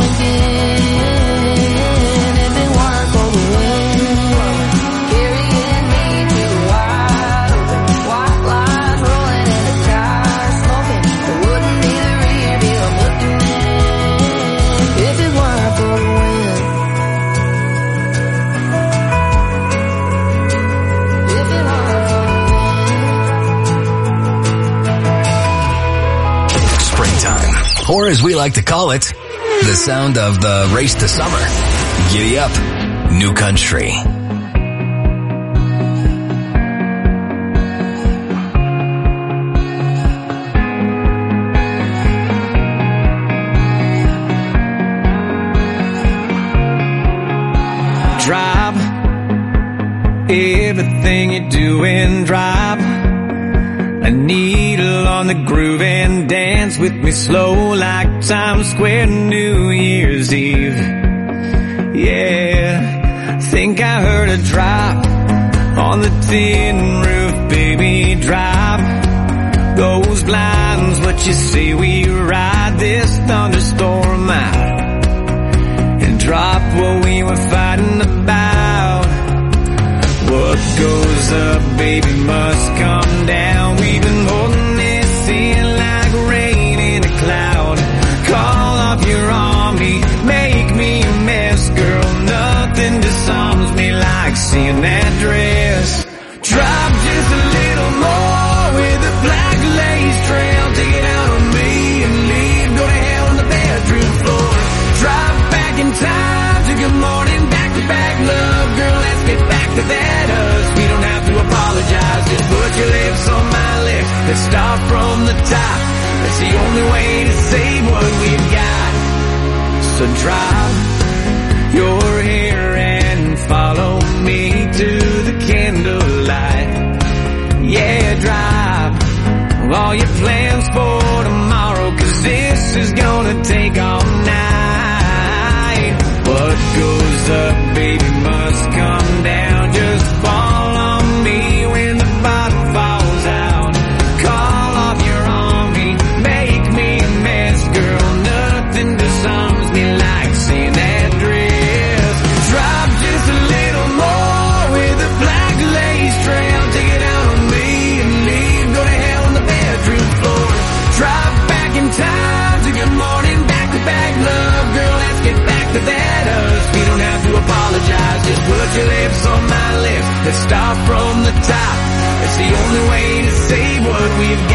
again if it weren't for the wind carrying me to the wide open, white lines rolling in the tires smoking. It wouldn't be the rear view I'm looking in if it weren't for the wind. If it weren't for Springtime, or as we like to call it, the sound of the race to summer. Giddy up, New Country. Drive everything you're doing, drive a needle on the groove and dance with me slow like Times Square New Year's Eve. Yeah, think I heard a drop on the tin roof, baby, drive those blinds, what you say we ride this thunderstorm out and drop what we were fighting about. What goes up, baby, must come down. We've been holding this in like rain in a cloud. Call off your army, make me a mess, girl. Nothing disarms me like seeing that dress. Drop just a little more with a black lace trail. Take it out on me and leave. Go to hell on the bedroom floor. Drop back in time to good morning, back to back love. Girl, let's get back to that us. We don't have to apologize, just put your lips on my lips. Let's start from the top. That's the only way to save what we've got. So drop your hair and follow me to the candlelight. Yeah, drive all your plans for tomorrow, 'cause this is gonna take all night. What goes up, baby, must come down. Just fall on me when the bottom falls out. Call off your army, make me a mess, girl. Nothing disarms me like seeing that dress. Drop just a little more with a black lace trail. Take it out on me and leave. Go to hell on the bedroom floor. Drop back in time to good morning, back to back love. Girl, let's get back to that us. We don't have to apologize, just put your lips on my lips. Let's start from the top. It's the only way to save what we've